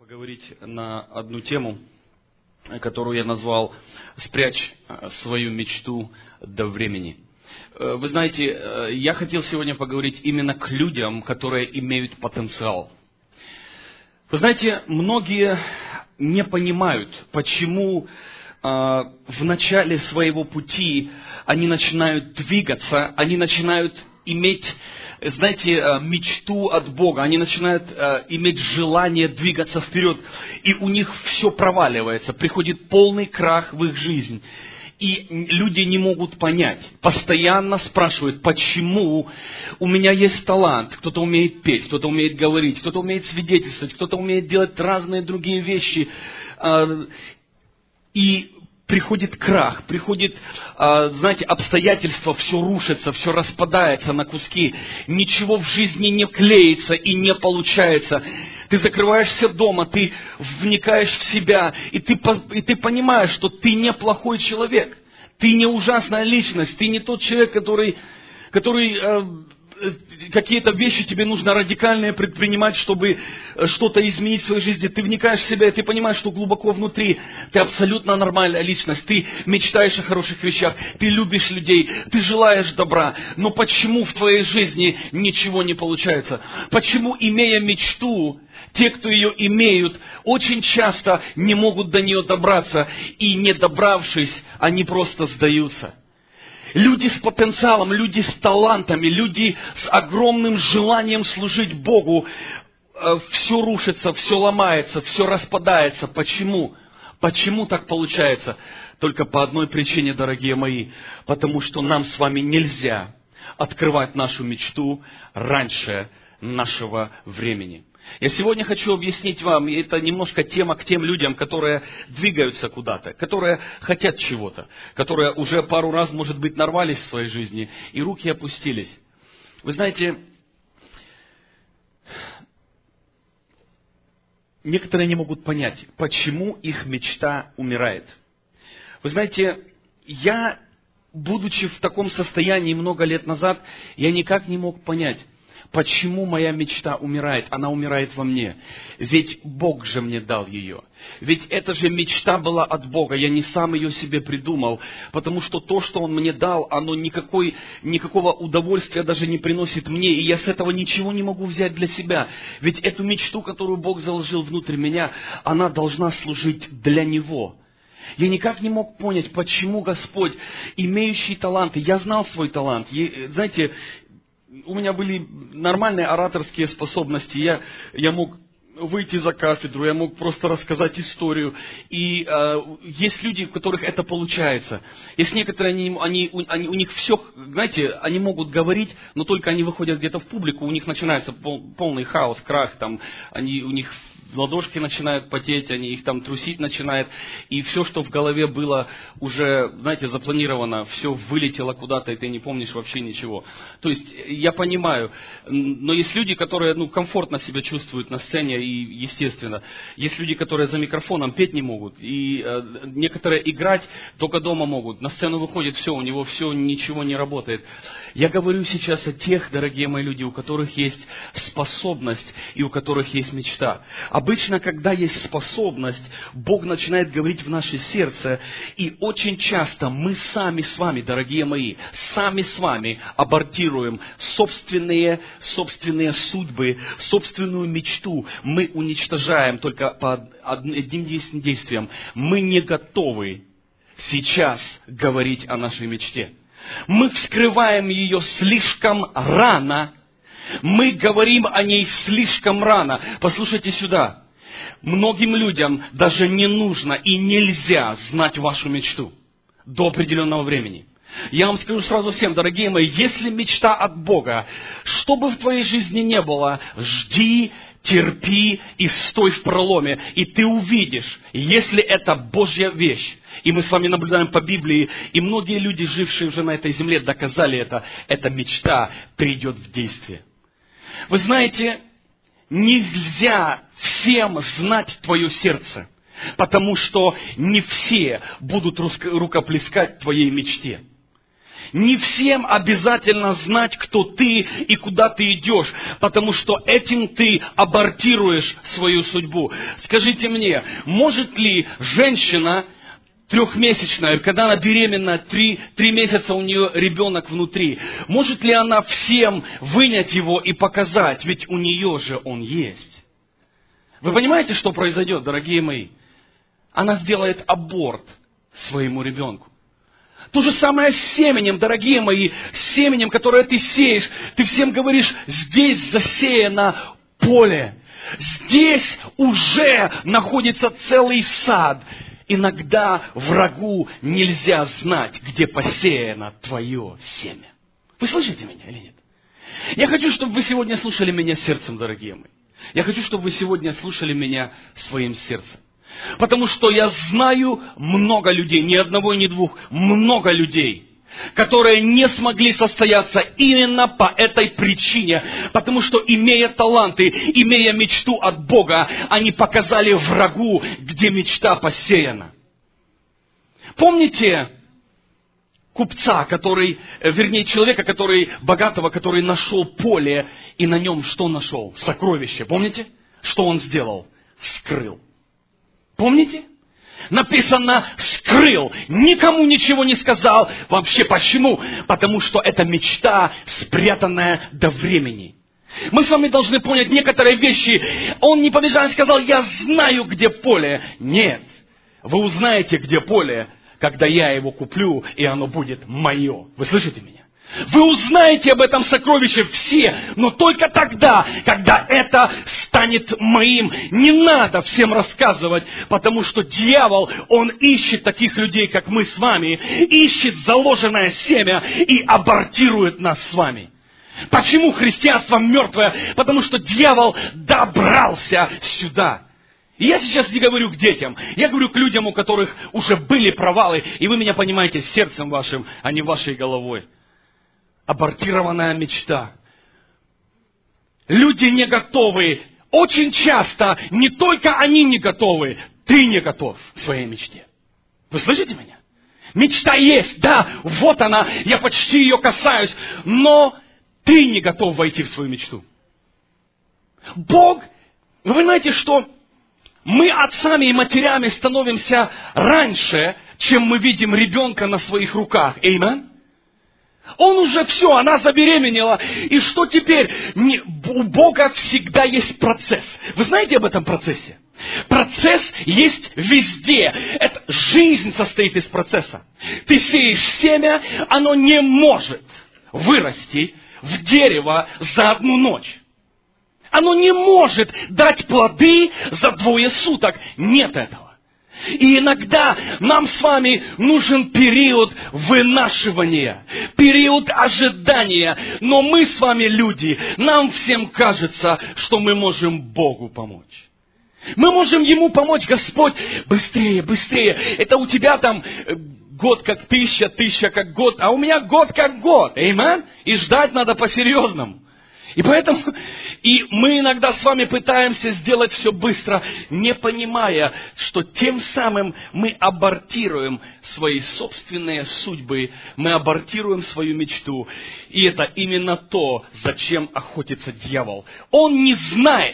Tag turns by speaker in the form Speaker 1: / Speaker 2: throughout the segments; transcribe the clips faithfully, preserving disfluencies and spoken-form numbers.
Speaker 1: поговорить на одну тему, которую я назвал «Спрячь свою мечту до времени». Вы знаете, я хотел сегодня поговорить именно к людям, которые имеют потенциал. Вы знаете, многие не понимают, почему в начале своего пути они начинают двигаться, они начинают иметь, знаете, мечту от Бога, они начинают иметь желание двигаться вперед, и у них все проваливается, приходит полный крах в их жизнь. И люди не могут понять, постоянно спрашивают, почему у меня есть талант, кто-то умеет петь, кто-то умеет говорить, кто-то умеет свидетельствовать, кто-то умеет делать разные другие вещи. И приходит крах, приходит, знаете, обстоятельства, все рушится, все распадается на куски, ничего в жизни не клеится и не получается. Ты закрываешься дома, ты вникаешь в себя, и ты, и ты понимаешь, что ты не плохой человек, ты не ужасная личность, ты не тот человек, который, который э, какие-то вещи тебе нужно радикальные предпринимать, чтобы что-то изменить в своей жизни. Ты вникаешь в себя, и ты понимаешь, что глубоко внутри ты абсолютно нормальная личность, ты мечтаешь о хороших вещах, ты любишь людей, ты желаешь добра. Но почему в твоей жизни ничего не получается? Почему, имея мечту, те, кто ее имеют, очень часто не могут до нее добраться, и не добравшись, они просто сдаются? Люди с потенциалом, люди с талантами, люди с огромным желанием служить Богу, все рушится, все ломается, все распадается. Почему? Почему так получается? Только по одной причине, дорогие мои, потому что нам с вами нельзя открывать нашу мечту раньше нашего времени. Я сегодня хочу объяснить вам, и это немножко тема к тем людям, которые двигаются куда-то, которые хотят чего-то, которые уже пару раз, может быть, нарвались в своей жизни, и руки опустились. Вы знаете, некоторые не могут понять, почему их мечта умирает. Вы знаете, я, будучи в таком состоянии много лет назад, я никак не мог понять, почему моя мечта умирает? Она умирает во мне. Ведь Бог же мне дал ее. Ведь эта же мечта была от Бога. Я не сам ее себе придумал. Потому что то, что Он мне дал, оно никакой, никакого удовольствия даже не приносит мне. И я с этого ничего не могу взять для себя. Ведь эту мечту, которую Бог заложил внутрь меня, она должна служить для Него. Я никак не мог понять, почему Господь, имеющий таланты, я знал свой талант. Знаете, у меня были нормальные ораторские способности. Я, я мог выйти за кафедру, я мог просто рассказать историю. И э, есть люди, у которых это получается. Есть некоторые, они, они, они, у них все, знаете, они могут говорить, но только они выходят где-то в публику, у них начинается пол, полный хаос, крах, там, они, у них ладошки начинают потеть, они их там трусить начинают, и все, что в голове было уже, знаете, запланировано, все вылетело куда-то, и ты не помнишь вообще ничего. То есть, я понимаю, но есть люди, которые, ну, комфортно себя чувствуют на сцене, и естественно, есть люди, которые за микрофоном петь не могут, и э, некоторые играть только дома могут, на сцену выходит, все, у него все, ничего не работает. Я говорю сейчас о тех, дорогие мои люди, у которых есть способность и у которых есть мечта. Обычно, когда есть способность, Бог начинает говорить в наше сердце, и очень часто мы сами с вами, дорогие мои, сами с вами абортируем собственные, собственные судьбы, собственную мечту. Мы уничтожаем только по одним действиям. Мы не готовы сейчас говорить о нашей мечте. Мы вскрываем ее слишком рано. Мы говорим о ней слишком рано. Послушайте сюда. Многим людям даже не нужно и нельзя знать вашу мечту до определенного времени. Я вам скажу сразу всем, дорогие мои, если мечта от Бога, что бы в твоей жизни не было, жди, терпи и стой в проломе, и ты увидишь, если это Божья вещь. И мы с вами наблюдаем по Библии, и многие люди, жившие уже на этой земле, доказали это, эта мечта придет в действие. Вы знаете, нельзя всем знать твое сердце, потому что не все будут рукоплескать твоей мечте. Не всем обязательно знать, кто ты и куда ты идешь, потому что этим ты абортируешь свою судьбу. Скажите мне, может ли женщина трехмесячная, когда она беременна, три, три месяца у нее ребенок внутри, может ли она всем вынять его и показать? Ведь у нее же он есть. Вы понимаете, что произойдет, дорогие мои? Она сделает аборт своему ребенку. То же самое с семенем, дорогие мои, с семенем, которое ты сеешь. Ты всем говоришь, здесь засеяно поле. Здесь уже находится целый сад. Иногда врагу нельзя знать, где посеяно твое семя. Вы слышите меня или нет? Я хочу, чтобы вы сегодня слушали меня сердцем, дорогие мои. Я хочу, чтобы вы сегодня слушали меня своим сердцем. Потому что я знаю много людей, ни одного и ни двух, много людей, которые не смогли состояться именно по этой причине. Потому что, имея таланты, имея мечту от Бога, они показали врагу, где мечта посеяна. Помните купца, который, вернее, человека, который, богатого, который нашел поле, и на нем что нашел? Сокровище. Помните? Что он сделал? Скрыл. Помните? Написано, скрыл, никому ничего не сказал. Вообще почему? Потому что это мечта, спрятанная до времени. Мы с вами должны понять некоторые вещи. Он не побежал и сказал, я знаю, где поле. Нет, вы узнаете, где поле, когда я его куплю, и оно будет мое. Вы слышите меня? Вы узнаете об этом сокровище все, но только тогда, когда это станет моим. Не надо всем рассказывать, потому что дьявол, он ищет таких людей, как мы с вами, ищет заложенное семя и абортирует нас с вами. Почему христианство мертвое? Потому что дьявол добрался сюда. И я сейчас не говорю к детям, я говорю к людям, у которых уже были провалы, и вы меня понимаете сердцем вашим, а не вашей головой. Абортированная мечта. Люди не готовы. Очень часто не только они не готовы, ты не готов к своей мечте. Вы слышите меня? Мечта есть, да, вот она, я почти ее касаюсь, но ты не готов войти в свою мечту. Бог, вы понимаете, что мы отцами и матерями становимся раньше, чем мы видим ребенка на своих руках. Аминь. Он уже все, она забеременела. И что теперь? Не, у Бога всегда есть процесс. Вы знаете об этом процессе? Процесс есть везде. Это, жизнь состоит из процесса. Ты сеешь семя, оно не может вырасти в дерево за одну ночь. Оно не может дать плоды за двое суток. Нет этого. И иногда нам с вами нужен период вынашивания, период ожидания. Но мы с вами люди, нам всем кажется, что мы можем Богу помочь. Мы можем Ему помочь, Господь, быстрее, быстрее. Это у тебя там год как тысяча, тысяча как год, а у меня год как год. Аминь? И ждать надо по-серьезному. И поэтому и мы иногда с вами пытаемся сделать все быстро, не понимая, что тем самым мы абортируем свои собственные судьбы, мы абортируем свою мечту. И это именно то, зачем охотится дьявол. Он не знает,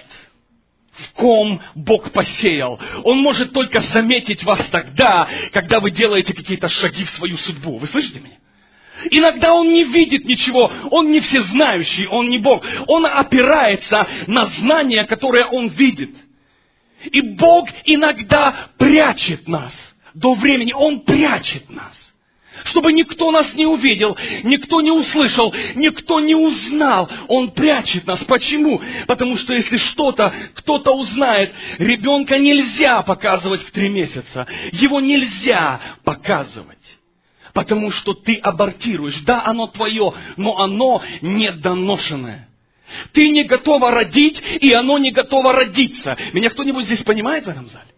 Speaker 1: в ком Бог посеял. Он может только заметить вас тогда, когда вы делаете какие-то шаги в свою судьбу. Вы слышите меня? Иногда он не видит ничего, он не всезнающий, он не Бог. Он опирается на знания, которые он видит. И Бог иногда прячет нас до времени, Он прячет нас. Чтобы никто нас не увидел, никто не услышал, никто не узнал. Он прячет нас. Почему? Потому что если что-то, кто-то узнает, ребенка нельзя показывать в три месяца. Его нельзя показывать. Потому что ты абортируешь. Да, оно твое, но оно недоношенное. Ты не готова родить, и оно не готово родиться. Меня кто-нибудь здесь понимает в этом зале?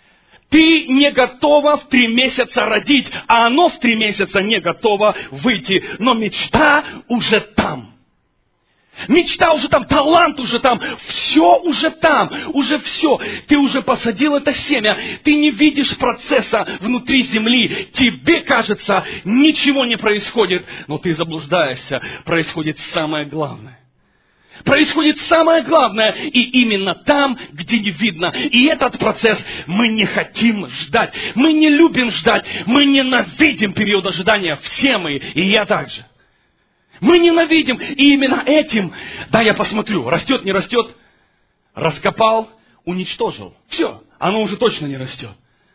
Speaker 1: Ты не готова в три месяца родить, а оно в три месяца не готово выйти. Но мечта уже там. Мечта уже там, талант уже там, все уже там, уже все. Ты уже посадил это семя, ты не видишь процесса внутри земли. Тебе кажется, ничего не происходит, но ты заблуждаешься. Происходит самое главное. Происходит самое главное, и именно там, где не видно. И этот процесс мы не хотим ждать. Мы не любим ждать, мы ненавидим период ожидания. Все мы, и я также. Мы ненавидим, и именно этим, да, я посмотрю, растет, не растет, раскопал, уничтожил. Все, оно уже точно не растет.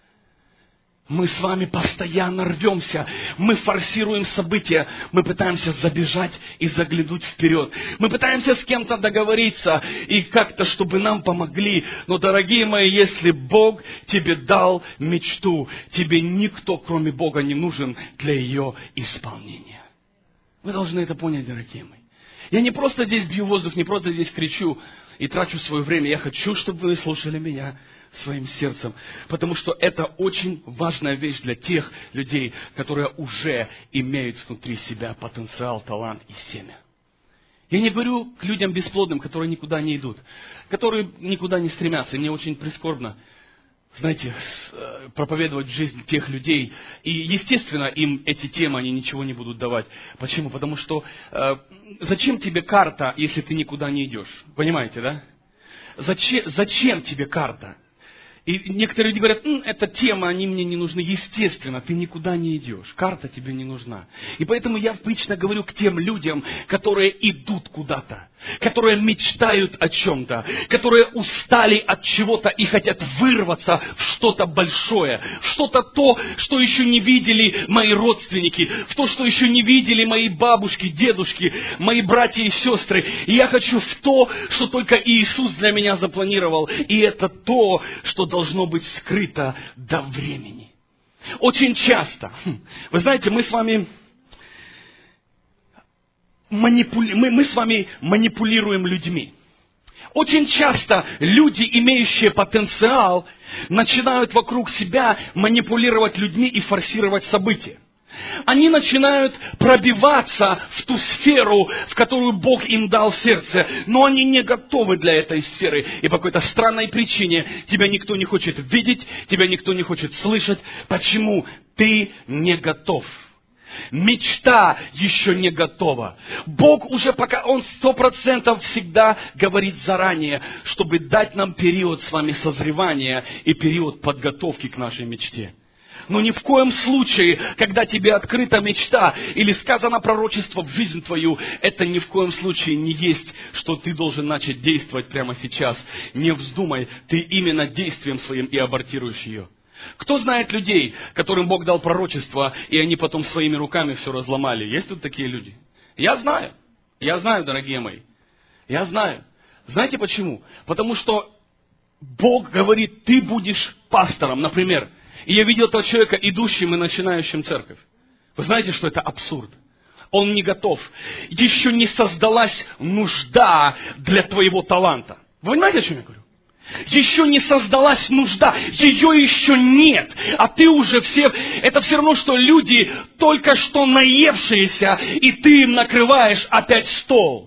Speaker 1: Мы с вами постоянно рвемся, мы форсируем события, мы пытаемся забежать и заглянуть вперед. Мы пытаемся с кем-то договориться и как-то, чтобы нам помогли. Но, дорогие мои, если Бог тебе дал мечту, тебе никто, кроме Бога, не нужен для ее исполнения. Вы должны это понять, дорогие мои. Я не просто здесь бью воздух, не просто здесь кричу и трачу свое время. Я хочу, чтобы вы слушали меня своим сердцем. Потому что это очень важная вещь для тех людей, которые уже имеют внутри себя потенциал, талант и семя. Я не говорю к людям бесплодным, которые никуда не идут, которые никуда не стремятся. И мне очень прискорбно, знаете, проповедовать жизнь тех людей. И, естественно, им эти темы, они ничего не будут давать. Почему? Потому что э, зачем тебе карта, если ты никуда не идешь? Понимаете, да? Зачем, зачем тебе карта? И некоторые люди говорят, М, эта тема, они мне не нужны. Естественно, ты никуда не идешь. Карта тебе не нужна. И поэтому я обычно говорю к тем людям, которые идут куда-то, которые мечтают о чем-то, которые устали от чего-то и хотят вырваться в что-то большое, в что-то то, что еще не видели мои родственники, в то, что еще не видели мои бабушки, дедушки, мои братья и сестры. И я хочу в то, что только Иисус для меня запланировал. И это то, что должно быть скрыто до времени. Очень часто, вы знаете, мы с вами манипули... мы, мы с вами манипулируем людьми. Очень часто люди, имеющие потенциал, начинают вокруг себя манипулировать людьми и форсировать события. Они начинают пробиваться в ту сферу, в которую Бог им дал сердце, но они не готовы для этой сферы. И по какой-то странной причине тебя никто не хочет видеть, тебя никто не хочет слышать. Почему? Ты не готов. Мечта еще не готова. Бог уже пока, Он сто процентов всегда говорит заранее, чтобы дать нам период с вами созревания и период подготовки к нашей мечте. Но ни в коем случае, когда тебе открыта мечта или сказано пророчество в жизнь твою, это ни в коем случае не есть, что ты должен начать действовать прямо сейчас. Не вздумай, ты именно действием своим и абортируешь ее. Кто знает людей, которым Бог дал пророчество, и они потом своими руками все разломали? Есть тут такие люди? Я знаю. Я знаю, дорогие мои. Я знаю. Знаете почему? Потому что Бог говорит, ты будешь пастором, например. И я видел этого человека, идущим и начинающим церковь. Вы знаете, что это абсурд? Он не готов. Еще не создалась нужда для твоего таланта. Вы понимаете, о чем я говорю? Еще не создалась нужда, ее еще нет, а ты уже все... Это все равно, что люди только что наевшиеся, и ты им накрываешь опять стол.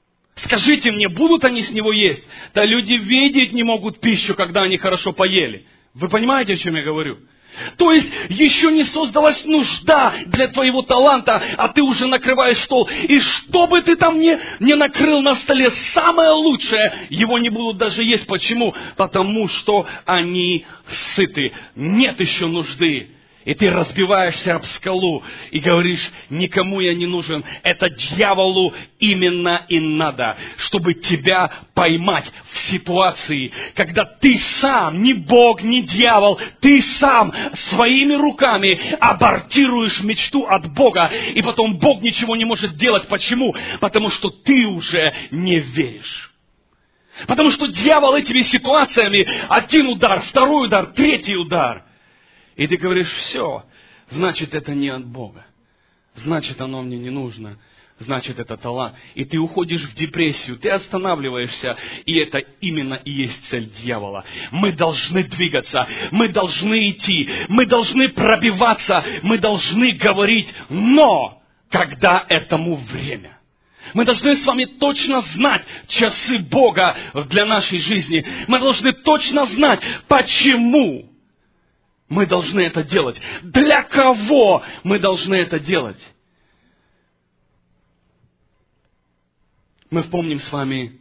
Speaker 1: Скажите мне, будут они с него есть? Да люди видеть не могут пищу, когда они хорошо поели. Вы понимаете, о чем я говорю? То есть, еще не создалась нужда для твоего таланта, а ты уже накрываешь стол. И что бы ты там ни, ни накрыл на столе, самое лучшее, его не будут даже есть. Почему? Потому что они сыты. Нет еще нужды. И ты разбиваешься об скалу и говоришь, никому я не нужен. Это дьяволу именно и надо, чтобы тебя поймать в ситуации, когда ты сам, не Бог, не дьявол, ты сам своими руками абортируешь мечту от Бога, и потом Бог ничего не может делать. Почему? Потому что ты уже не веришь. Потому что дьявол этими ситуациями, один удар, второй удар, третий удар. И ты говоришь, все, значит, это не от Бога. Значит, оно мне не нужно. Значит, это талант. И ты уходишь в депрессию, ты останавливаешься. И это именно и есть цель дьявола. Мы должны двигаться, мы должны идти, мы должны пробиваться, мы должны говорить, но когда этому время. Мы должны с вами точно знать часы Бога для нашей жизни. Мы должны точно знать, почему мы должны это делать. Для кого мы должны это делать. Мы вспомним с вами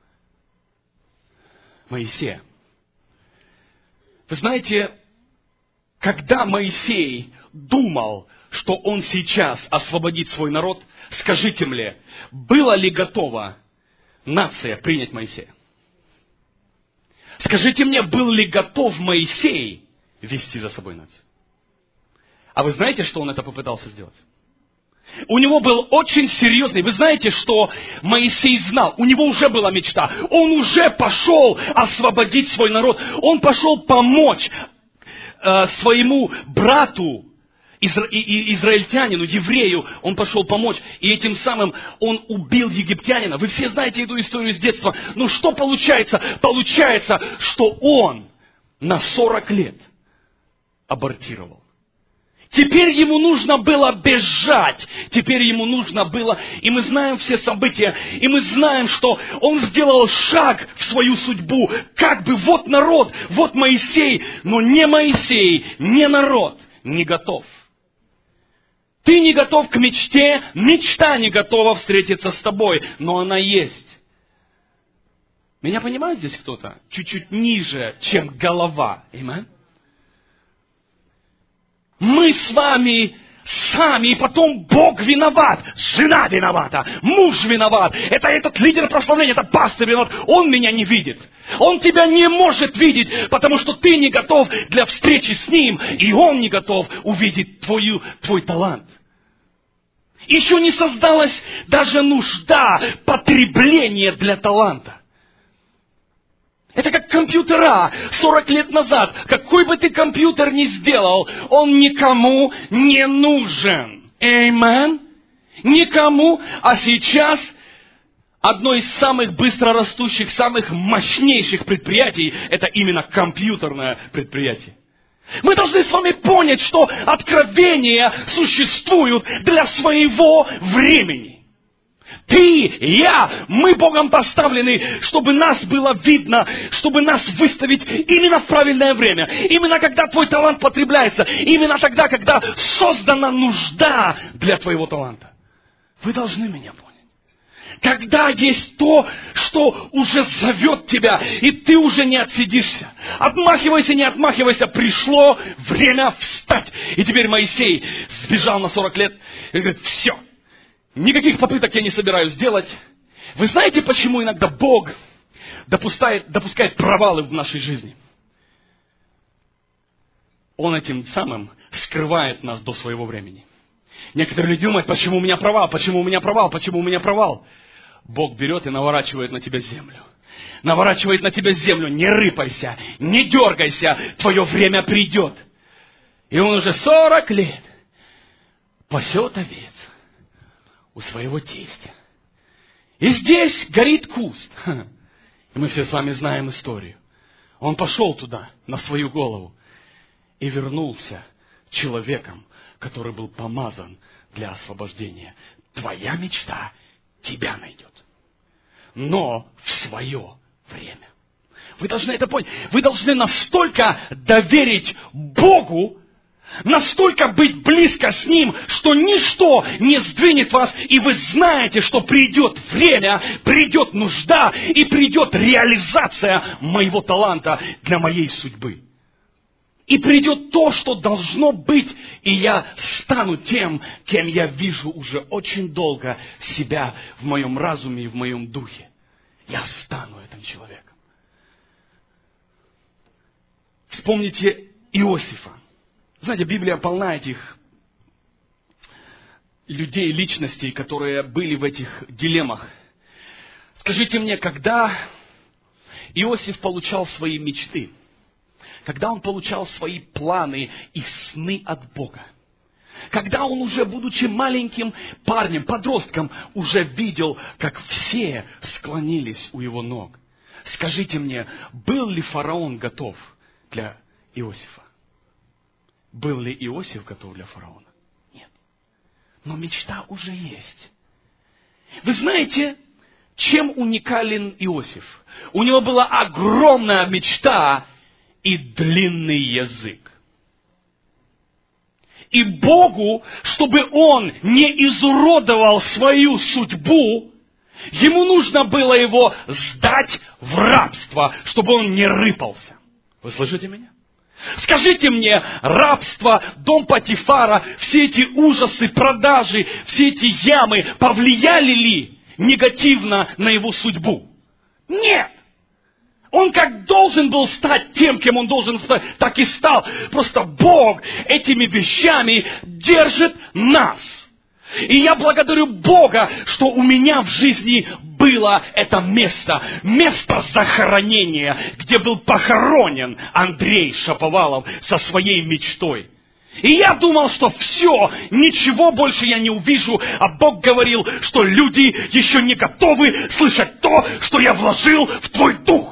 Speaker 1: Моисея. Вы знаете, когда Моисей думал, что он сейчас освободит свой народ, скажите мне, была ли готова нация принять Моисея? Скажите мне, был ли готов Моисей вести за собой нацию? А вы знаете, что он это попытался сделать? У него был очень серьезный, вы знаете, что Моисей знал, у него уже была мечта, он уже пошел освободить свой народ, он пошел помочь э, своему брату, изра- и, и, израильтянину, еврею, он пошел помочь, и этим самым он убил египтянина. Вы все знаете эту историю с детства. Но что получается? Получается, что он на сорок лет абортировал. Теперь ему нужно было бежать. Теперь ему нужно было... И мы знаем все события. И мы знаем, что он сделал шаг в свою судьбу. Как бы вот народ, вот Моисей. Но не Моисей, не народ не готов. Ты не готов к мечте. Мечта не готова встретиться с тобой. Но она есть. Меня понимает здесь кто-то? Чуть-чуть ниже, чем голова. Аминь. Мы с вами сами, и потом Бог виноват, жена виновата, муж виноват, это этот лидер прославления, это пастор виноват, он меня не видит. Он тебя не может видеть, потому что ты не готов для встречи с ним, и он не готов увидеть твою, твой талант. Еще не создалась даже нужда потребления для таланта. Это как компьютера сорок лет назад. Какой бы ты компьютер ни сделал, он никому не нужен. Аминь. Никому. А сейчас одно из самых быстро растущих, самых мощнейших предприятий, это именно компьютерное предприятие. Мы должны с вами понять, что откровения существуют для своего времени. Ты, я, мы Богом поставлены, чтобы нас было видно, чтобы нас выставить именно в правильное время. Именно когда твой талант потребляется. Именно тогда, когда создана нужда для твоего таланта. Вы должны меня понять. Когда есть то, что уже зовет тебя, и ты уже не отсидишься. Отмахивайся, не отмахивайся, пришло время встать. И теперь Моисей сбежал на сорок лет и говорит, все. Никаких попыток я не собираюсь делать. Вы знаете, почему иногда Бог допускает, допускает провалы в нашей жизни? Он этим самым скрывает нас до своего времени. Некоторые люди думают, почему у меня провал, почему у меня провал, почему у меня провал. Бог берет и наворачивает на тебя землю. Наворачивает на тебя землю. Не рыпайся, не дергайся, твое время придет. И он уже сорок лет пасет овец у своего тестя. И здесь горит куст. И мы все с вами знаем историю. Он пошел туда, на свою голову, и вернулся человеком, который был помазан для освобождения. Твоя мечта тебя найдет. Но в свое время. Вы должны это понять. Вы должны настолько доверить Богу, настолько быть близко с Ним, что ничто не сдвинет вас, и вы знаете, что придет время, придет нужда, и придет реализация моего таланта для моей судьбы. И придет то, что должно быть, и я стану тем, кем я вижу уже очень долго себя в моем разуме и в моем духе. Я стану этим человеком. Вспомните Иосифа. Знаете, Библия полна этих людей, личностей, которые были в этих дилеммах. Скажите мне, когда Иосиф получал свои мечты, когда он получал свои планы и сны от Бога, когда он уже, будучи маленьким парнем, подростком, уже видел, как все склонились у его ног. Скажите мне, был ли фараон готов для Иосифа? Был ли Иосиф готов для фараона? Нет. Но мечта уже есть. Вы знаете, чем уникален Иосиф? У него была огромная мечта и длинный язык. И Богу, чтобы он не изуродовал свою судьбу, ему нужно было его сдать в рабство, чтобы он не рыпался. Вы слышите меня? Скажите мне, рабство, дом Потифара, все эти ужасы, продажи, все эти ямы повлияли ли негативно на его судьбу? Нет! Он как должен был стать тем, кем он должен стать, так и стал. Просто Бог этими вещами держит нас. И я благодарю Бога, что у меня в жизни было это место. Место захоронения, где был похоронен Андрей Шаповалов со своей мечтой. И я думал, что все, ничего больше я не увижу. А Бог говорил, что люди еще не готовы слышать то, что я вложил в твой дух.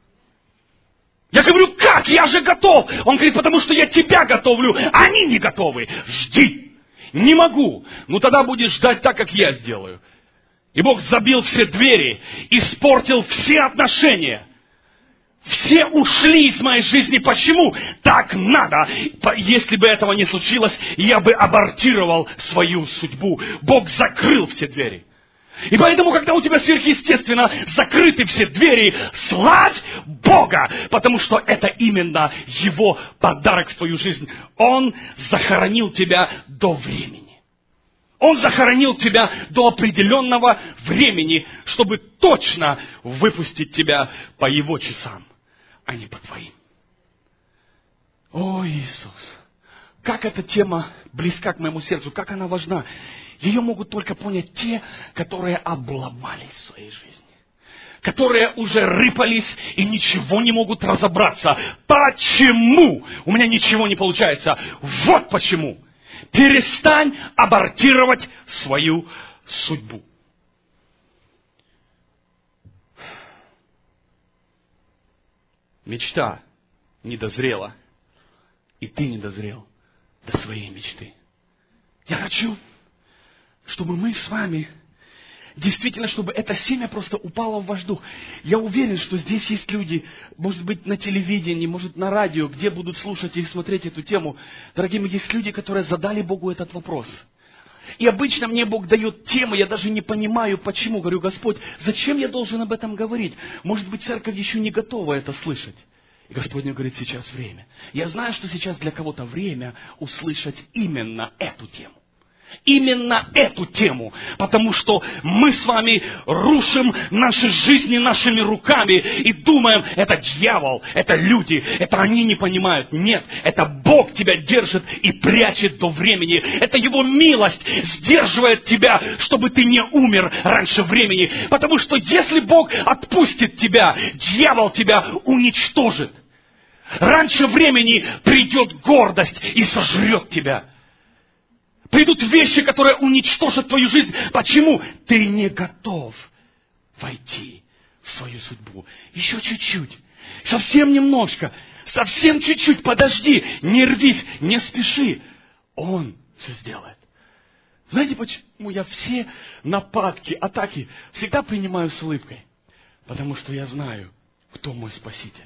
Speaker 1: Я говорю, как? Я же готов. Он говорит, потому что я тебя готовлю, а они не готовы. Жди. Не могу. Ну тогда будешь ждать так, как я сделаю. И Бог забил все двери, испортил все отношения. Все ушли из моей жизни. Почему? Так надо. Если бы этого не случилось, я бы абортировал свою судьбу. Бог закрыл все двери. И поэтому, когда у тебя сверхъестественно закрыты все двери, славь Бога, потому что это именно Его подарок в твою жизнь. Он захоронил тебя до времени. Он захоронил тебя до определенного времени, чтобы точно выпустить тебя по Его часам, а не по твоим. О, Иисус! Как эта тема близка к моему сердцу, как она важна. Ее могут только понять те, которые обломались в своей жизни. Которые уже рыпались и ничего не могут разобраться. Почему у меня ничего не получается? Вот почему. Перестань абортировать свою судьбу. Мечта не дозрела, и ты не дозрел до своей мечты. Я хочу, чтобы мы с вами, действительно, чтобы это семя просто упало в ваш дух. Я уверен, что здесь есть люди, может быть, на телевидении, может, на радио, где будут слушать и смотреть эту тему. Дорогие мои, есть люди, которые задали Богу этот вопрос. И обычно мне Бог дает тему, я даже не понимаю, почему. Говорю, Господь, зачем я должен об этом говорить? Может быть, церковь еще не готова это слышать. И Господь мне говорит, сейчас время. Я знаю, что сейчас для кого-то время услышать именно эту тему. Именно эту тему, потому что мы с вами рушим наши жизни нашими руками и думаем, это дьявол, это люди, это они не понимают. Нет, это Бог тебя держит и прячет до времени. Это Его милость сдерживает тебя, чтобы ты не умер раньше времени. Потому что если Бог отпустит тебя, дьявол тебя уничтожит. Раньше времени придет гордость и сожрет тебя. Придут вещи, которые уничтожат твою жизнь. Почему? Ты не готов войти в свою судьбу. Еще чуть-чуть. Совсем немножко. Совсем чуть-чуть. Подожди. Не рвись. Не спеши. Он все сделает. Знаете, почему я все нападки, атаки всегда принимаю с улыбкой? Потому что я знаю, кто мой Спаситель.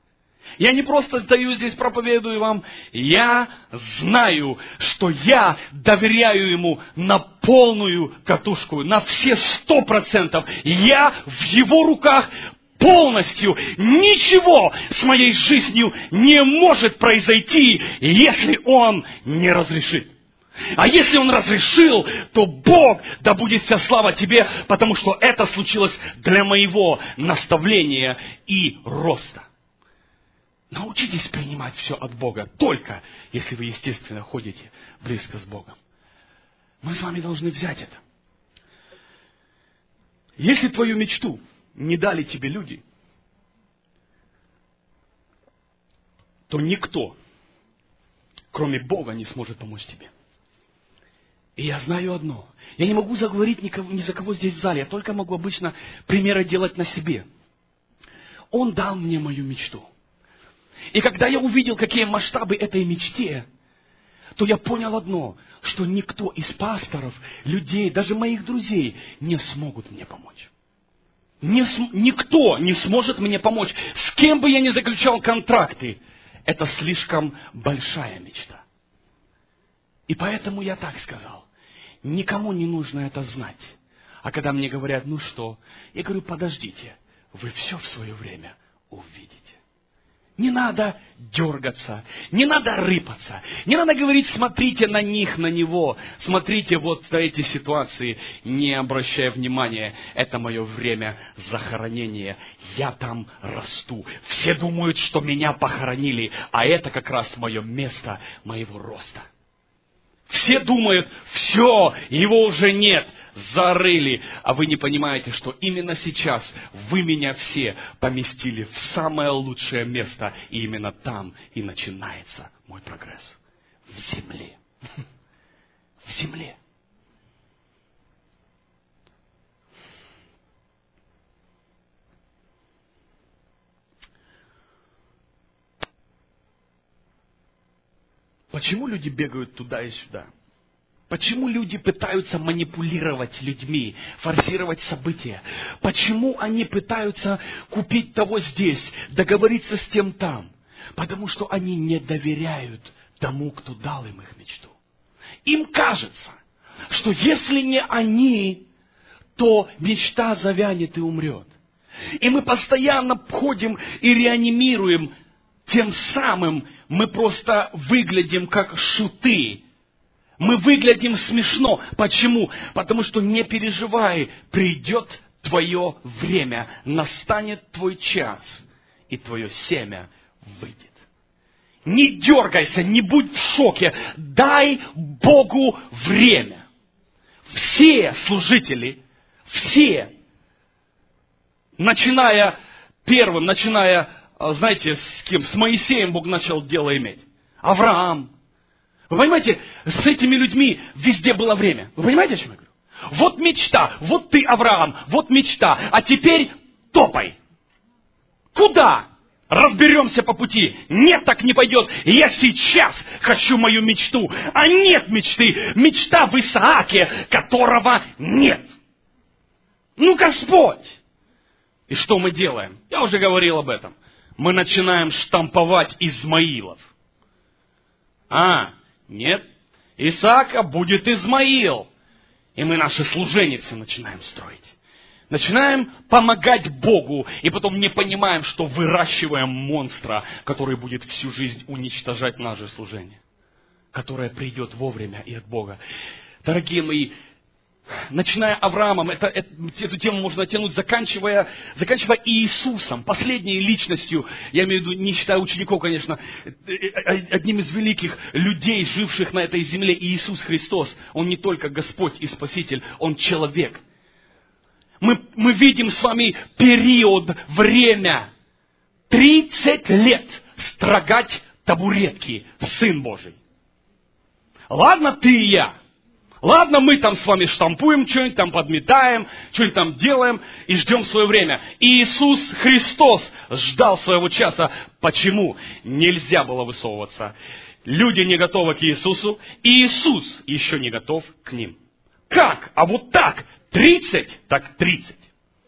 Speaker 1: Я не просто стою здесь, проповедую вам. Я знаю, что я доверяю Ему на полную катушку, на все сто процентов. Я в Его руках полностью. Ничего с моей жизнью не может произойти, если Он не разрешит. А если Он разрешил, то Бог, да будет вся слава Тебе, потому что это случилось для моего наставления и роста. Научитесь принимать все от Бога, только если вы, естественно, ходите близко с Богом. Мы с вами должны взять это. Если твою мечту не дали тебе люди, то никто, кроме Бога, не сможет помочь тебе. И я знаю одно. Я не могу заговорить никого, ни за кого здесь в зале. Я только могу обычно примеры делать на себе. Он дал мне мою мечту. И когда я увидел, какие масштабы этой мечте, то я понял одно, что никто из пасторов, людей, даже моих друзей не смогут мне помочь. Не см- никто не сможет мне помочь. С кем бы я ни заключал контракты, это слишком большая мечта. И поэтому я так сказал. Никому не нужно это знать. А когда мне говорят, ну что, я говорю, подождите, вы все в свое время увидите. Не надо дергаться, не надо рыпаться, не надо говорить, смотрите на них, на него, смотрите вот на эти ситуации, не обращая внимания, это мое время захоронения, я там расту. Все думают, что меня похоронили, а это как раз мое место моего роста. Все думают, все, его уже нет, зарыли. А вы не понимаете, что именно сейчас вы меня все поместили в самое лучшее место. И именно там и начинается мой прогресс. В земле. В земле. Почему люди бегают туда и сюда? Почему люди пытаются манипулировать людьми, форсировать события? Почему они пытаются купить того здесь, договориться с тем там? Потому что они не доверяют тому, кто дал им их мечту. Им кажется, что если не они, то мечта завянет и умрет. И мы постоянно ходим и реанимируем. Тем самым мы просто выглядим как шуты. Мы выглядим смешно. Почему? Потому что не переживай, придет твое время, настанет твой час, и твое семя выйдет. Не дергайся, не будь в шоке, дай Богу время. Все служители, все, начиная первым, начиная знаете, с кем? С Моисеем Бог начал дело иметь. Авраам. Вы понимаете, с этими людьми везде было время. Вы понимаете, о чем я говорю? Вот мечта, вот ты, Авраам, вот мечта. А теперь топай. Куда? Разберемся по пути. Нет, так не пойдет. Я сейчас хочу мою мечту. А нет мечты. Мечта в Исааке, которого нет. Ну, Господь. И что мы делаем? Я уже говорил об этом. Мы начинаем штамповать Измаилов. А, нет, Исаака будет Измаил. И мы наши служеницы начинаем строить. Начинаем помогать Богу, и потом не понимаем, что выращиваем монстра, который будет всю жизнь уничтожать наше служение, которое придет вовремя и от Бога. Дорогие мои, начиная Авраамом, это, это, эту тему можно тянуть, заканчивая, заканчивая Иисусом, последней личностью, я имею в виду, не считая учеников, конечно, одним из великих людей, живших на этой земле, Иисус Христос. Он не только Господь и Спаситель, Он человек. Мы, мы видим с вами период, время, тридцать лет строгать табуретки, Сын Божий. Ладно, ты и я. Ладно, мы там с вами штампуем что-нибудь, там подметаем, что-нибудь там делаем и ждем свое время. Иисус Христос ждал своего часа. Почему? Нельзя было высовываться. Люди не готовы к Иисусу, и Иисус еще не готов к ним. Как? А вот так. тридцать, так тридцать.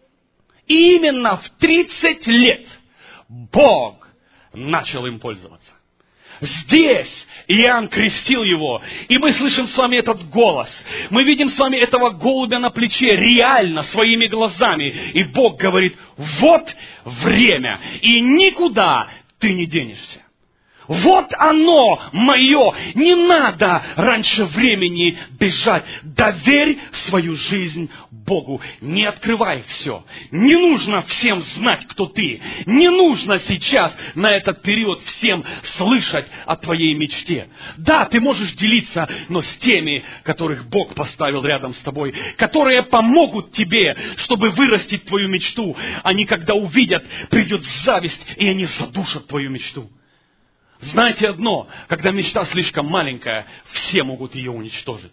Speaker 1: И именно в тридцать лет Бог начал им пользоваться. Здесь Иоанн крестил его, и мы слышим с вами этот голос. Мы видим с вами этого голубя на плече реально, своими глазами. И Бог говорит, вот время, и никуда ты не денешься. Вот оно мое. Не надо раньше времени бежать. Доверь свою жизнь Богу. Не открывай все. Не нужно всем знать, кто ты. Не нужно сейчас, на этот период, всем слышать о твоей мечте. Да, ты можешь делиться, но с теми, которых Бог поставил рядом с тобой, которые помогут тебе, чтобы вырастить твою мечту. Они, когда увидят, придет зависть, и они задушат твою мечту. Знаете одно, когда мечта слишком маленькая, все могут ее уничтожить.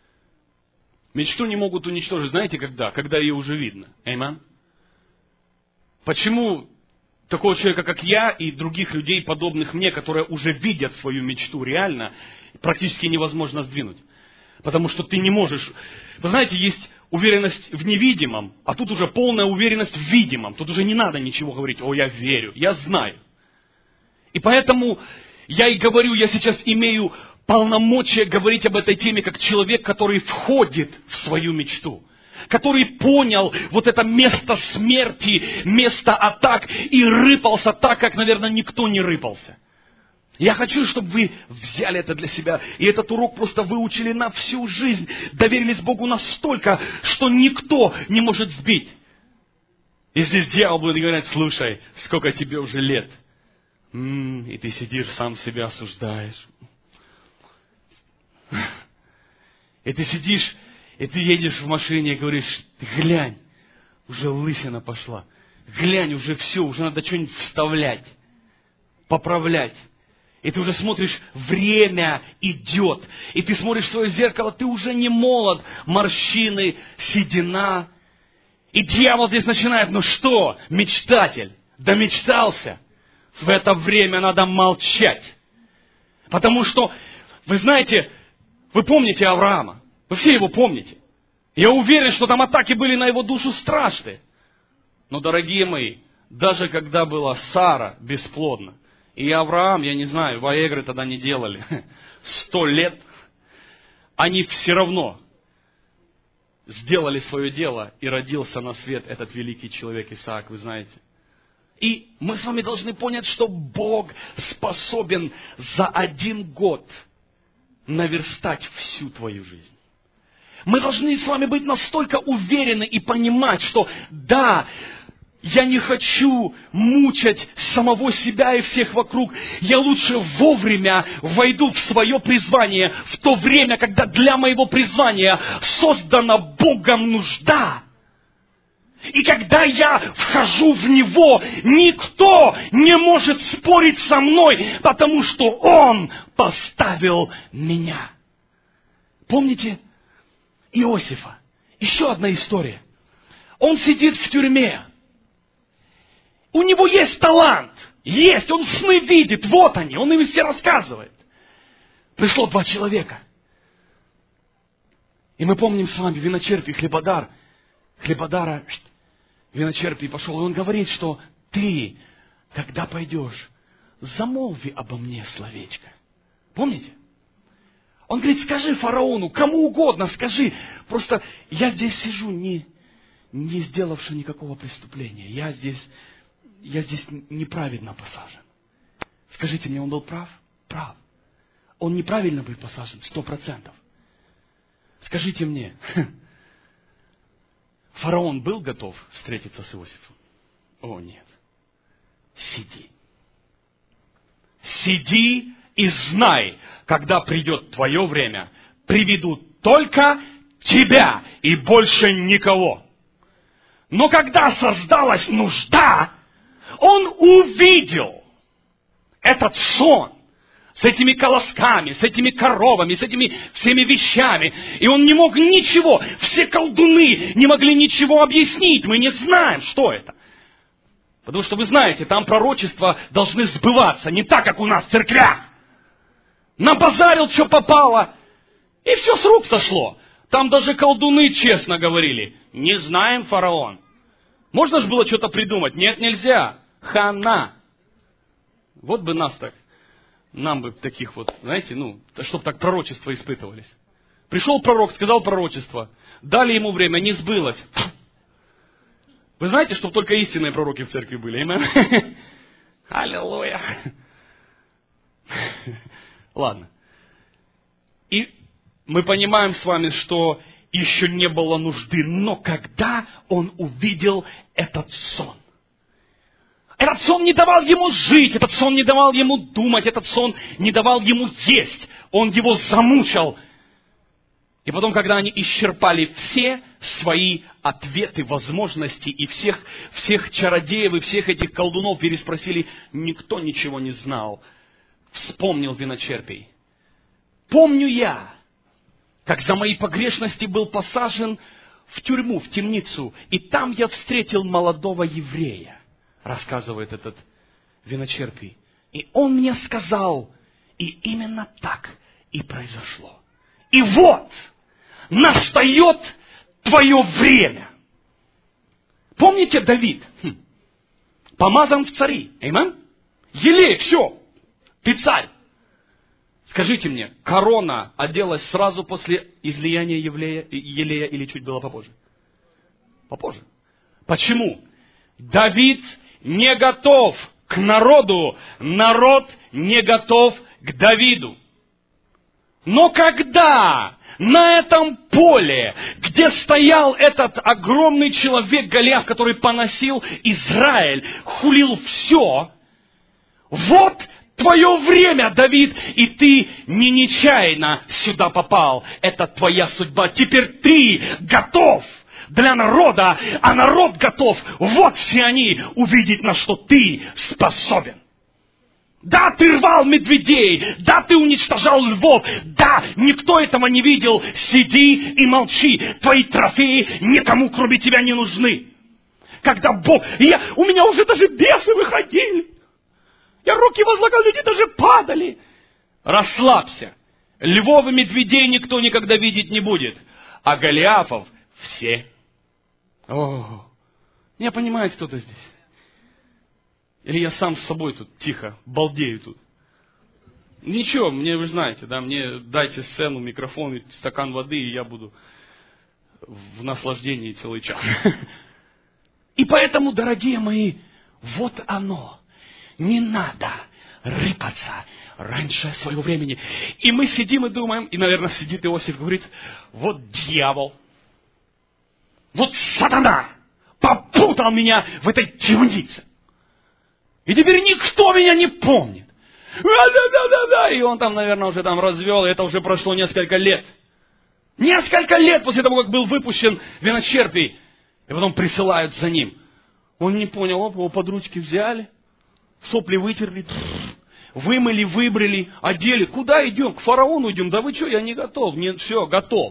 Speaker 1: Мечту не могут уничтожить, знаете когда? Когда ее уже видно. Аминь. Почему такого человека, как я, и других людей, подобных мне, которые уже видят свою мечту реально, практически невозможно сдвинуть. Потому что ты не можешь... Вы знаете, есть уверенность в невидимом, а тут уже полная уверенность в видимом. Тут уже не надо ничего говорить: «О, я верю, я знаю». И поэтому я и говорю, я сейчас имею полномочия говорить об этой теме как человек, который входит в свою мечту, который понял вот это место смерти, место атак и рыпался так, как, наверное, никто не рыпался. Я хочу, чтобы вы взяли это для себя, и этот урок просто выучили на всю жизнь, доверились Богу настолько, что никто не может сбить. И здесь дьявол будет говорить: слушай, сколько тебе уже лет? М-м, и ты сидишь, сам себя осуждаешь. И ты сидишь, и ты едешь в машине и говоришь: глянь, уже лысина пошла. Глянь, уже все, уже надо что-нибудь вставлять, поправлять. И ты уже смотришь, время идет. И ты смотришь в свое зеркало, ты уже не молод. Морщины, седина. И дьявол здесь начинает: ну что, мечтатель, домечтался? В это время надо молчать. Потому что, вы знаете, вы помните Авраама. Вы все его помните. Я уверен, что там атаки были на его душу страшные. Но, дорогие мои, даже когда была Сара бесплодна, и Авраам, я не знаю, ваегры тогда не делали, сто лет, они все равно сделали свое дело, и родился на свет этот великий человек Исаак, вы знаете. И мы с вами должны понять, что Бог способен за один год наверстать всю твою жизнь. Мы должны с вами быть настолько уверены и понимать, что да, я не хочу мучать самого себя и всех вокруг. Я лучше вовремя войду в свое призвание, в то время, когда для моего призвания создана Богом нужда. И когда я вхожу в него, никто не может спорить со мной, потому что Он поставил меня. Помните Иосифа? Еще одна история. Он сидит в тюрьме. У него есть талант. Есть. Он сны видит. Вот они. Он им все рассказывает. Пришло два человека. И мы помним с вами виночерпий Хлебодар. Хлебодара виночерпий пошел. И он говорит, что ты, когда пойдешь, замолви обо мне словечко. Помните? Он говорит: скажи фараону, кому угодно скажи. Просто я здесь сижу, не, не сделавши никакого преступления. Я здесь, я здесь неправильно посажен. Скажите мне, он был прав? Прав. Он неправильно был посажен? Сто процентов. Скажите мне, фараон был готов встретиться с Иосифом? О, нет. Сиди. Сиди и знай, когда придет твое время, приведут только тебя и больше никого. Но когда создалась нужда, он увидел этот сон с этими колосками, с этими коровами, с этими всеми вещами. И он не мог ничего, все колдуны не могли ничего объяснить. Мы не знаем, что это. Потому что вы знаете, там пророчества должны сбываться, не так, как у нас в церквях. Набазарил, что попало, и все с рук сошло. Там даже колдуны честно говорили: не знаем, фараон. Можно же было что-то придумать? Нет, нельзя. Хана. Вот бы нас так, нам бы таких вот, знаете, ну, чтобы так пророчества испытывались. Пришел пророк, сказал пророчество, дали ему время, не сбылось. Вы знаете, что только истинные пророки в церкви были? Аминь. Аллилуйя. Ладно. И мы понимаем с вами, что еще не было нужды, но когда он увидел этот сон, этот сон не давал ему жить, этот сон не давал ему думать, этот сон не давал ему есть, он его замучил. И потом, когда они исчерпали все свои ответы, возможности, и всех, всех чародеев, и всех этих колдунов переспросили, никто ничего не знал. Вспомнил виночерпий: помню я, как за мои погрешности был посажен в тюрьму, в темницу, и там я встретил молодого еврея. рассказывает этот виночерпий. И он мне сказал, и именно так и произошло. И вот, настает твое время. Помните Давид? Хм. Помазан в цари. Аминь. Елей, все, ты царь. Скажите мне, корона оделась сразу после излияния Евлея, Елея или чуть было попозже? Попозже. Почему? Давид не готов к народу, народ не готов к Давиду. Но когда на этом поле, где стоял этот огромный человек Голиаф, который поносил Израиль, хулил все, вот твое время, Давид, и ты не нечаянно сюда попал. Это твоя судьба. Теперь ты готов для народа, а народ готов. Вот все они увидеть, на что ты способен. Да, ты рвал медведей, да, ты уничтожал львов, да, никто этого не видел. Сиди и молчи. Твои трофеи никому, кроме тебя, не нужны. Когда Бог... Я, у меня уже даже бесы выходили. Я руки возлагал, люди даже падали. Расслабься. Львов и медведей никто никогда видеть не будет. А Голиафов все. О, не понимает кто-то здесь. Или я сам с собой тут тихо, балдею тут. Ничего, мне вы знаете, да, мне дайте сцену, микрофон и стакан воды, и я буду в наслаждении целый час. И поэтому, дорогие мои, вот оно. Не надо рыпаться раньше своего времени. И мы сидим и думаем, и, наверное, сидит Иосиф и говорит, вот дьявол, вот сатана попутал меня в этой темнице. И теперь никто меня не помнит. Да-да-да-да-да. И он там, наверное, уже там развел, и это уже прошло несколько лет. Несколько лет после того, как был выпущен виночерпий. И потом присылают за ним. Он не понял, оп, его под ручки взяли, сопли вытерли, вымыли, выбрали, одели. Куда идем? К фараону идем. Да вы что, я не готов. Нет, все, готов.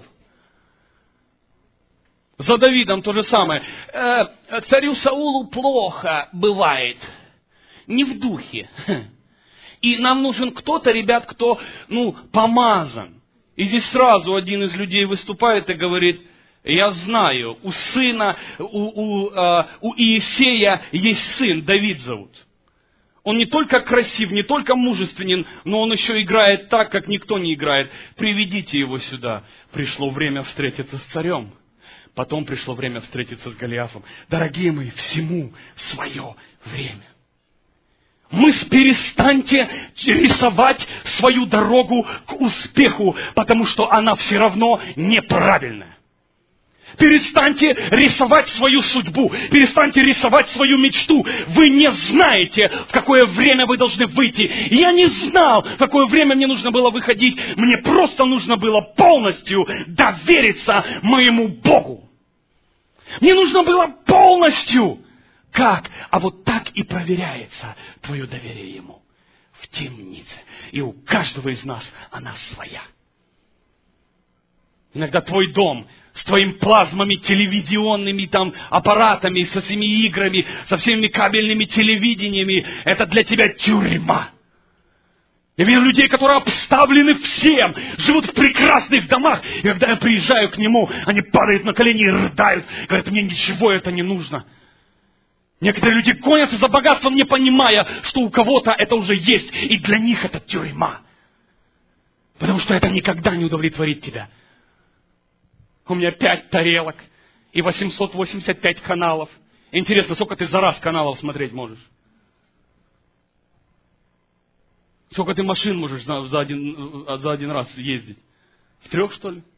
Speaker 1: За Давидом то же самое. Э, царю Саулу плохо бывает. Не в духе. И нам нужен кто-то, ребят, кто, ну, помазан. И здесь сразу один из людей выступает и говорит, я знаю, у сына, у, у, uh, у Иисея есть сын, Давид зовут. Он не только красив, не только мужественен, но он еще играет так, как никто не играет. Приведите его сюда. Пришло время встретиться с царем. Потом пришло время встретиться с Голиафом. Дорогие мои, всему свое время. Мы перестаньте рисовать свою дорогу к успеху, потому что она все равно неправильная. Перестаньте рисовать свою судьбу, перестаньте рисовать свою мечту. Вы не знаете, в какое время вы должны выйти. Я не знал, в какое время мне нужно было выходить. Мне просто нужно было полностью довериться моему Богу. Мне нужно было полностью. Как? А вот так и проверяется твое доверие Ему. В темнице. И у каждого из нас она своя. Иногда твой дом с твоими плазмами, телевизионными там аппаратами, со всеми играми, со всеми кабельными телевидениями, это для тебя тюрьма. Я видел людей, которые обставлены всем, живут в прекрасных домах. И когда я приезжаю к нему, они падают на колени и рыдают. Говорят, мне ничего это не нужно. Некоторые люди гонятся за богатством, не понимая, что у кого-то это уже есть. И для них это тюрьма. Потому что это никогда не удовлетворит тебя. У меня пять тарелок и восемьсот восемьдесят пять каналов. Интересно, сколько ты за раз каналов смотреть можешь? Сколько ты машин можешь за один, за один раз ездить? В трех, что ли?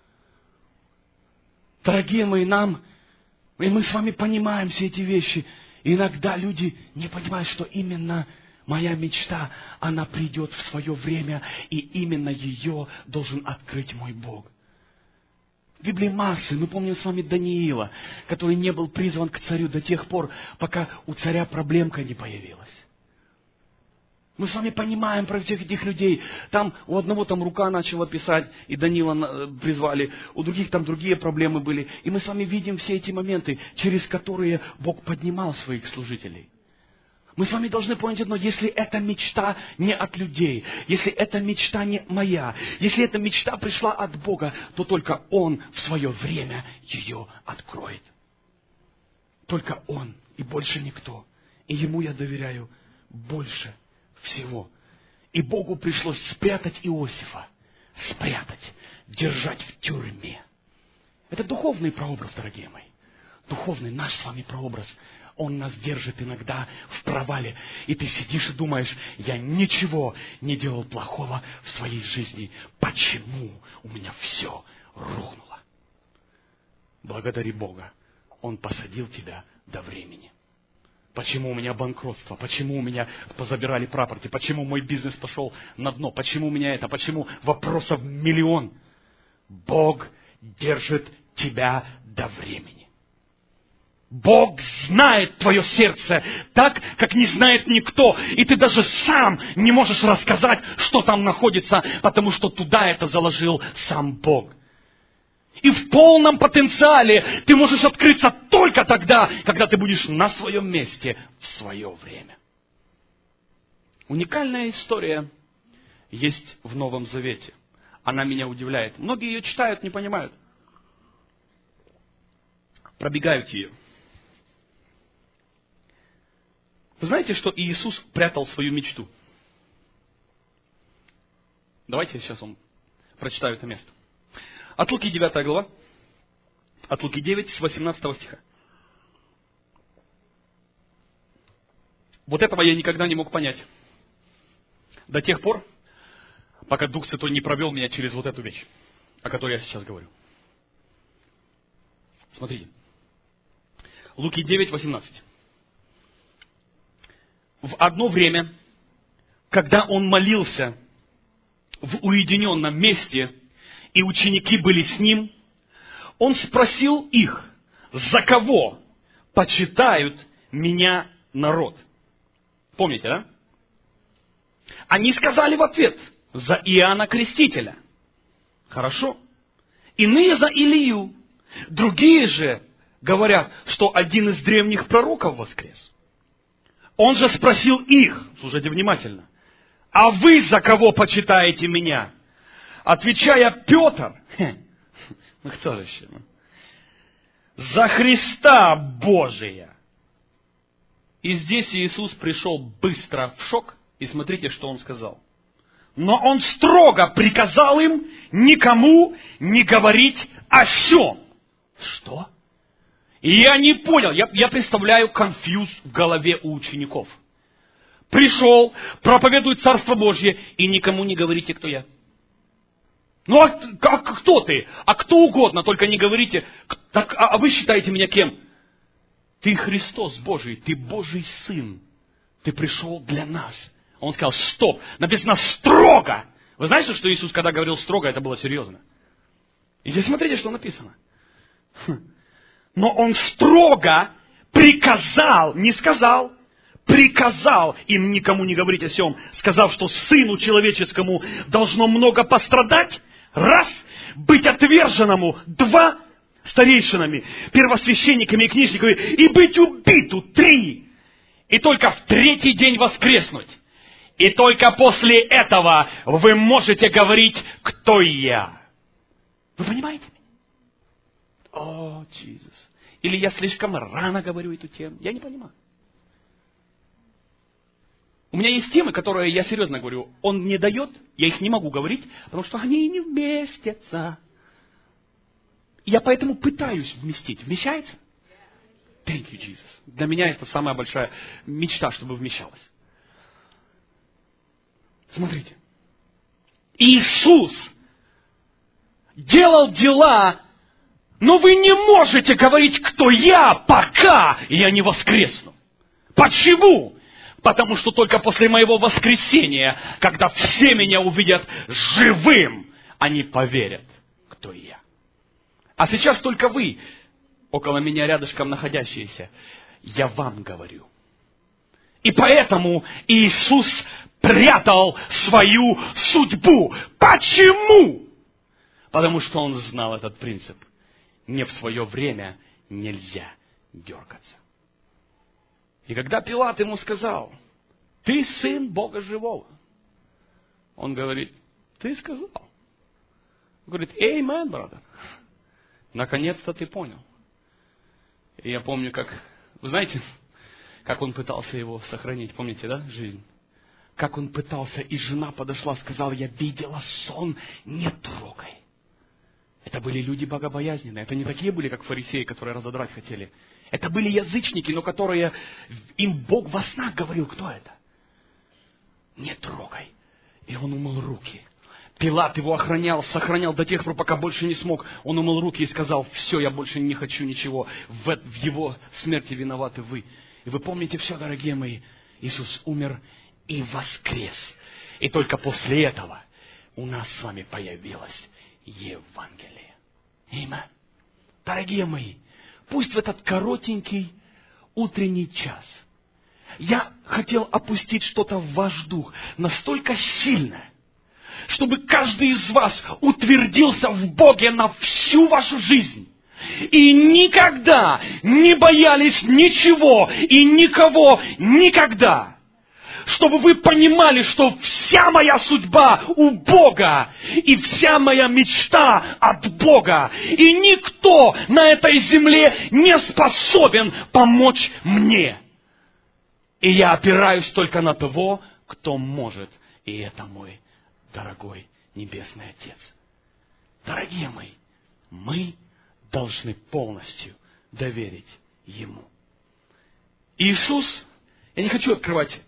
Speaker 1: Дорогие мои, нам... И мы с вами понимаем все эти вещи. И иногда люди не понимают, что именно моя мечта, она придет в свое время, и именно ее должен открыть мой Бог. В Библии массы, мы помним с вами Даниила, который не был призван к царю до тех пор, пока у царя проблемка не появилась. Мы с вами понимаем про всех этих людей. Там у одного там рука начала писать, и Даниила призвали. У других там другие проблемы были. И мы с вами видим все эти моменты, через которые Бог поднимал своих служителей. Мы с вами должны понять одно, если эта мечта не от людей, если эта мечта не моя, если эта мечта пришла от Бога, то только Он в свое время ее откроет. Только Он и больше никто. И Ему я доверяю больше всего. И Богу пришлось спрятать Иосифа, спрятать, держать в тюрьме. Это духовный прообраз, дорогие мои. Духовный наш с вами прообраз. Он нас держит иногда в провале. И ты сидишь и думаешь, я ничего не делал плохого в своей жизни. Почему у меня все рухнуло? Благодари Бога. Он посадил тебя до времени. Почему у меня банкротство? Почему у меня позабирали прапорти? Почему мой бизнес пошел на дно? Почему у меня это? Почему вопросов миллион? Бог держит тебя до времени. Бог знает твое сердце так, как не знает никто. И ты даже сам не можешь рассказать, что там находится, потому что туда это заложил сам Бог. И в полном потенциале ты можешь открыться только тогда, когда ты будешь на своем месте в свое время. Уникальная история есть в Новом Завете. Она меня удивляет. Многие ее читают, не понимают. Пробегают ее. Вы знаете, что Иисус прятал свою мечту? Давайте я сейчас вам прочитаю это место. От Луки девятая глава. От Луки девять с восемнадцатого стиха. Вот этого я никогда не мог понять. До тех пор, пока Дух Святой не провел меня через вот эту вещь, о которой я сейчас говорю. Смотрите. Луки девять, восемнадцать. В одно время, когда он молился в уединенном месте, и ученики были с ним, он спросил их, за кого почитают меня народ? Помните, да? Они сказали в ответ, за Иоанна Крестителя. Хорошо. Иные за Илию. Другие же говорят, что один из древних пророков воскрес. Он же спросил их, слушайте внимательно, а вы за кого почитаете меня? Отвечая Петр, ну кто же еще? За Христа Божия. И здесь Иисус пришел быстро в шок, и смотрите, что Он сказал. Но Он строго приказал им никому не говорить о сем. Что? И я не понял, я, я представляю конфьюз в голове у учеников. Пришел, проповедует Царство Божье, и никому не говорите, кто я. Ну, а, а кто ты? А кто угодно, только не говорите. Так, а, а вы считаете меня кем? Ты Христос Божий, ты Божий Сын. Ты пришел для нас. Он сказал, стоп, написано строго. Вы знаете, что Иисус, когда говорил строго, это было серьезно? И здесь смотрите, что написано. Но Он строго приказал, не сказал, приказал им никому не говорить о сем, сказав, что Сыну Человеческому должно много пострадать, раз, быть отверженному, два, старейшинами, первосвященниками и книжниками, и быть убиту, три, и только в третий день воскреснуть. И только после этого вы можете говорить, кто я. Вы понимаете? О, Иисус. Или я слишком рано говорю эту тему. Я не понимаю. У меня есть темы, которые я серьезно говорю, Он мне дает, я их не могу говорить, потому что они не вместятся. Я поэтому пытаюсь вместить. Вмещается? Thank you, Jesus. Для меня это самая большая мечта, чтобы вмещалось. Смотрите. Иисус делал дела, но вы не можете говорить, кто я, пока я не воскресну. Почему? Потому что только после моего воскресения, когда все меня увидят живым, они поверят, кто я. А сейчас только вы, около меня рядышком находящиеся, я вам говорю. И поэтому Иисус прятал свою судьбу. Почему? Потому что Он знал этот принцип. Не в свое время нельзя дергаться. И когда Пилат ему сказал: ты сын Бога живого, он говорит: ты сказал. Он говорит: amen, brother. Наконец-то ты понял. И я помню, как, вы знаете, как он пытался его сохранить, помните, да, жизнь? Как он пытался, и жена подошла, сказала: я видела сон, не трогай. Это были люди богобоязненные. Это не такие были, как фарисеи, которые разодрать хотели. Это были язычники, но которые, им Бог во снах говорил, кто это? Не трогай. И он умыл руки. Пилат его охранял, сохранял до тех пор, пока больше не смог. Он умыл руки и сказал: все, я больше не хочу ничего. В, в его смерти виноваты вы. И вы помните все, дорогие мои. Иисус умер и воскрес. И только после этого у нас с вами появилось Евангелие. Аминь. Дорогие мои, пусть в этот коротенький утренний час я хотел опустить что-то в ваш дух настолько сильное, чтобы каждый из вас утвердился в Боге на всю вашу жизнь. И никогда не боялись ничего и никого никогда. Чтобы вы понимали, что вся моя судьба у Бога, и вся моя мечта от Бога, и никто на этой земле не способен помочь мне. И я опираюсь только на того, кто может, и это мой дорогой Небесный Отец. Дорогие мои, мы должны полностью доверить Ему. Иисус, я не хочу открывать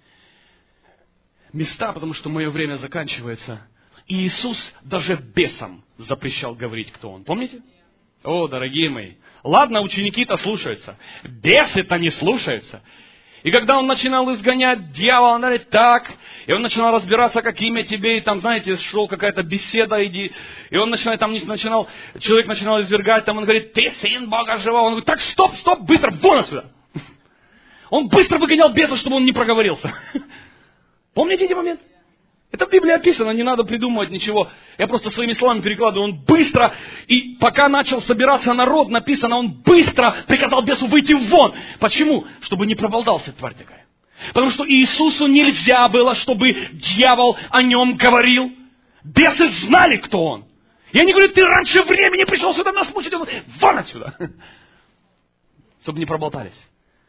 Speaker 1: места, потому что мое время заканчивается. И Иисус даже бесам запрещал говорить, кто Он. Помните? О, дорогие мои, ладно, ученики-то слушаются, бесы-то не слушаются. И когда он начинал изгонять дьявола, он говорит: так, и он начинал разбираться, как имя тебе, и там, знаете, шел какая-то беседа, иди, и он начинает, там начинал, человек начинал извергать, там он говорит: ты сын Бога живого. Он говорит: так, стоп, стоп, быстро, вон отсюда. Он быстро выгонял беса, чтобы он не проговорился. Помните эти моменты? Это в Библии описано, не надо придумывать ничего. Я просто своими словами перекладываю. Он быстро, и пока начал собираться народ, написано, он быстро приказал бесу выйти вон. Почему? Чтобы не проболтался тварь такая. Потому что Иисусу нельзя было, чтобы дьявол о нем говорил. Бесы знали, кто он. И они говорят: ты раньше времени пришел сюда нас мучить. Он говорит: вон отсюда. Чтобы не проболтались.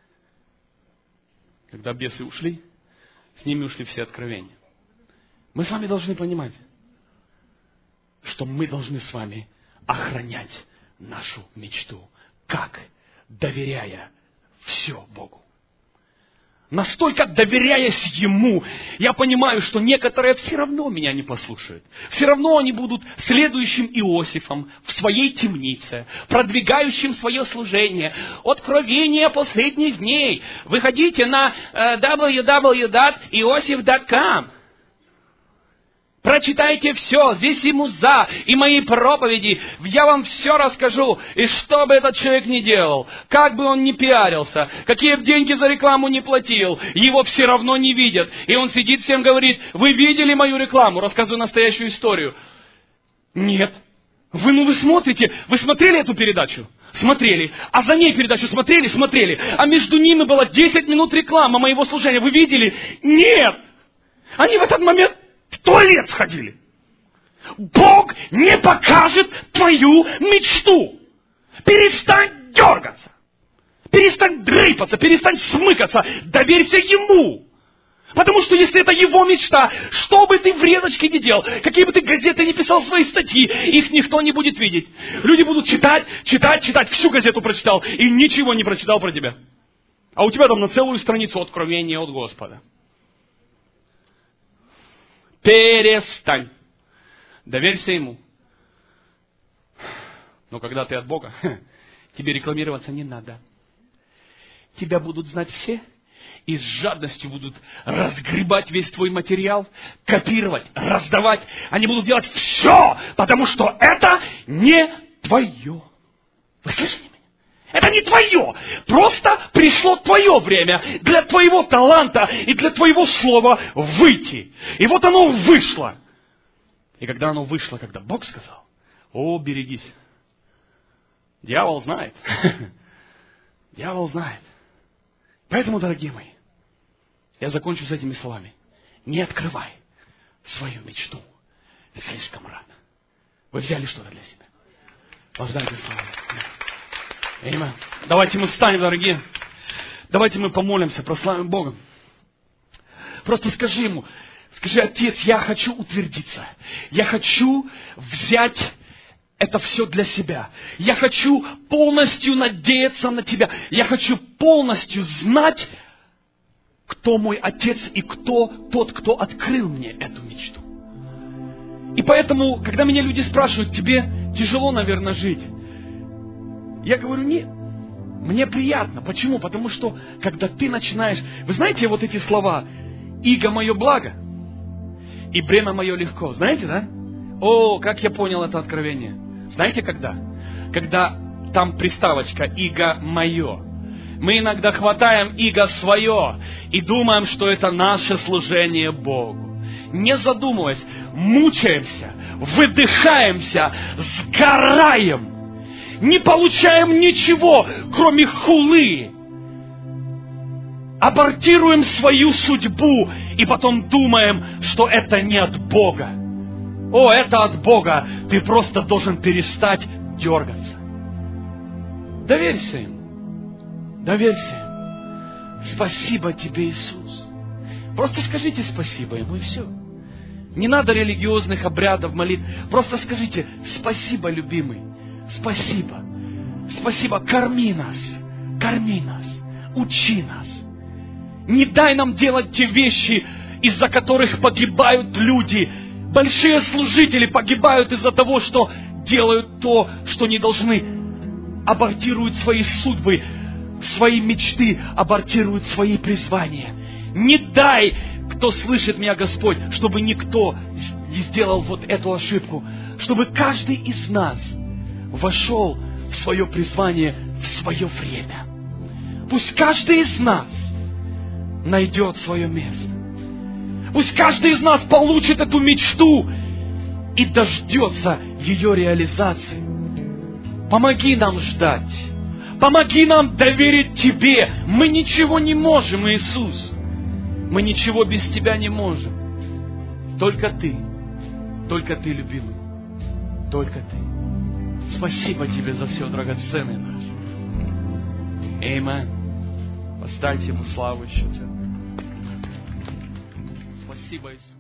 Speaker 1: Когда бесы ушли, с ними ушли все откровения. Мы с вами должны понимать, что мы должны с вами охранять нашу мечту. Как? Доверяя все Богу. Настолько доверяясь Ему, я понимаю, что некоторые все равно меня не послушают. Все равно они будут следующим Иосифом в своей темнице, продвигающим свое служение. Откровение последних дней. Выходите на дабл ю дабл ю дабл ю точка иосиф точка ком. Прочитайте все, здесь и муза, и мои проповеди. Я вам все расскажу. И что бы этот человек ни делал, как бы он ни пиарился, какие бы деньги за рекламу не платил, его все равно не видят. И он сидит всем говорит: вы видели мою рекламу? Рассказываю настоящую историю. Нет. Вы, ну вы смотрите, вы смотрели эту передачу? Смотрели. А за ней передачу смотрели? Смотрели. А между ними было десять минут рекламы моего служения. Вы видели? Нет. Они в этот момент в туалет сходили. Бог не покажет твою мечту. Перестань дергаться. Перестань дрыпаться, перестань смыкаться. Доверься Ему. Потому что если это Его мечта, что бы ты в резочке ни делал, какие бы ты газеты ни писал свои статьи, их никто не будет видеть. Люди будут читать, читать, читать. Всю газету прочитал и ничего не прочитал про тебя. А у тебя там на целую страницу откровения от Господа. Перестань. Доверься Ему. Но когда ты от Бога, тебе рекламироваться не надо. Тебя будут знать все и с жадностью будут разгребать весь твой материал, копировать, раздавать. Они будут делать все, потому что это не твое. Вы слышите меня? Это не твое. Просто пришло твое время для твоего таланта и для твоего слова выйти. И вот оно вышло. И когда оно вышло, когда Бог сказал: о, берегись. Дьявол знает. Дьявол знает. Поэтому, дорогие мои, я закончу с этими словами. Не открывай свою мечту слишком рано. Вы взяли что-то для себя. Воздайте славу. Аминь. Давайте мы встанем, дорогие. Давайте мы помолимся, прославим Бога. Просто скажи Ему, скажи: Отец, я хочу утвердиться. Я хочу взять это все для себя. Я хочу полностью надеяться на Тебя. Я хочу полностью знать, кто мой Отец и кто тот, кто открыл мне эту мечту. И поэтому, когда меня люди спрашивают: тебе тяжело, наверное, жить? Я говорю: нет. Мне приятно. Почему? Потому что, когда ты начинаешь... Вы знаете вот эти слова? «Иго мое благо, и бремя мое легко». Знаете, да? О, как я понял это откровение. Знаете, когда? Когда там приставочка «иго мое». Мы иногда хватаем иго свое и думаем, что это наше служение Богу. Не задумываясь, мучаемся, выдыхаемся, сгораем. Не получаем ничего, кроме хулы. Абортируем свою судьбу и потом думаем, что это не от Бога. О, это от Бога. Ты просто должен перестать дергаться. Доверься Ему. Доверься Ему. Спасибо Тебе, Иисус. Просто скажите спасибо Ему, и все. Не надо религиозных обрядов, молитв. Просто скажите: спасибо, любимый. Спасибо. Спасибо. Корми нас. Корми нас. Учи нас. Не дай нам делать те вещи, из-за которых погибают люди. Большие служители погибают из-за того, что делают то, что не должны. Абортируют свои судьбы, свои мечты, абортируют свои призвания. Не дай, кто слышит меня, Господь, чтобы никто не сделал вот эту ошибку. Чтобы каждый из нас вошел в свое призвание в свое время. Пусть каждый из нас найдет свое место. Пусть каждый из нас получит эту мечту и дождется ее реализации. Помоги нам ждать. Помоги нам доверить Тебе. Мы ничего не можем, Иисус. Мы ничего без Тебя не можем. Только Ты. Только Ты, любимый. Только Ты. Спасибо Тебе за все драгоценное наше. Аминь. Воздайте Ему славу еще. Спасибо, Иисус.